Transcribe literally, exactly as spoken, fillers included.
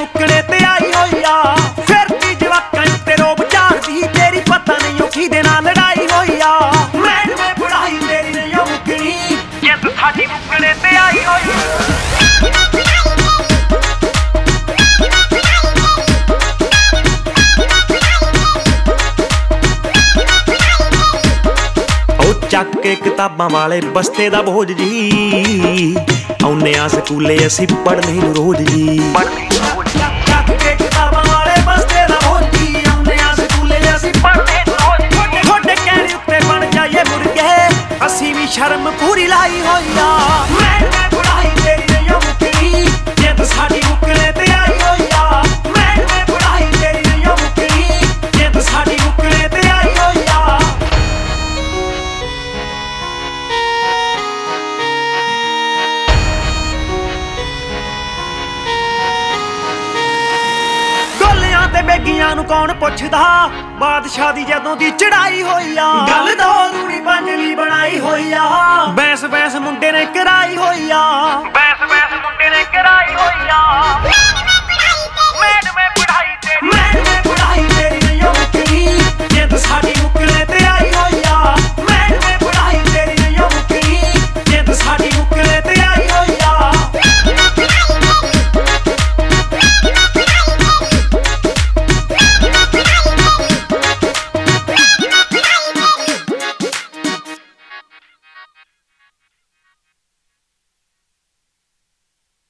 ਮੁੱਕਣੇ ਤੇ ਆਈ ਹੋਈ ਆ। ਫਿਰਦੀ ਜਵਾਕਾਂ ਉੱਤੇ ਰੋਬ ਝਾੜਦੀ ਤੇਰੀ ਪਤਾ ਨਹੀਂ ਉਹ ਕਿਹਦੇ ਨਾਲ ਲੜਾਈ ਹੋਈ ਆ। ਮੈਡਮੇ ਪੜਾਈ ਮੇਰੀ ਨਹੀਂ ਮੁੱਕਣੀ ਜਿੱਦ ਸਾਡੀ ਮੁੱਕਣੇ ਤੇ ਆਈ ਹੋਈ ਆ। ਚੱਕ ਕੇ ਕਿਤਾਬਾਂ ਵਾਲੇ ਬਸਤੇ ਦਾ ਬੋਝ ਜੀ ਆਉਨੇ ਆ ਸਕੂਲੇ ਅਸੀਂ ਪੜ੍ਹਨੇ ਨੂੰ ਰੋਜ਼ ਜੀ। ਚੱਕ ਕੇ ਕਿਤਾਬਾਂ ਵਾਲੇ ਬਸਤੇ ਦਾ ਬੋਝ ਜੀ ਆਉਨੇ ਆ ਸਕੂਲੇ ਅਸੀਂ ਪੜ੍ਹਨੇ ਨੂੰ ਰੋਜ਼ ਜੀ। ਤੁਹਾਡੇ ਕਹਿਣੇ ਉੱਤੇ ਬਣ ਜਾਈਏ ਮੁਰਗੇ ਅਸੀਂ ਵੀ ਸ਼ਰਮ ਪੂਰੀ ਲਾਈ ਹੋਈ ਆ। ਮੈਡਮੇ ਪੜਾਈ ਤੇਰੀ ਨਹੀਂ ਮੁੱਕਣੀ ਜਿੱਦ ਸਾਡੀ ਮੁੱਕਣੇ ਤੇ ਆਈ ਹੋਈ ਆ। ਮੈਡਮੇ ਪੜਾਈ ਤੇਰੀ ਨਹੀਂ ਮੁੱਕਣੀ ਜਿੱਦ ਸਾਡੀ ਮੁੱਕਣੇ ਤੇ ਆਈ ਹੋਈ ਆ। ਤੇ ਬੇਗੀਆਂ ਨੂੰ ਕੌਣ ਪੁੱਛਦਾ ਬਾਦਸ਼ਾਹ ਦੀ ਜਦੋਂ ਦੀ ਚੜਾਈ ਹੋਈ ਆ। ਗੱਲ ਦੋ ਰੂੜੀ ਪੰਜਵੀਂ ਬਣਾਈ ਹੋਈ ਆ। ਬੈਸ ਬੈਸ ਮੁੰਡੇ ਨੇ ਕਰਾਈ ਹੋਈ ਆ। ਬੈਸ ਬੈਸ ਮੁੰਡੇ ਨੇ ਕਰਾਈ ਹੋਈ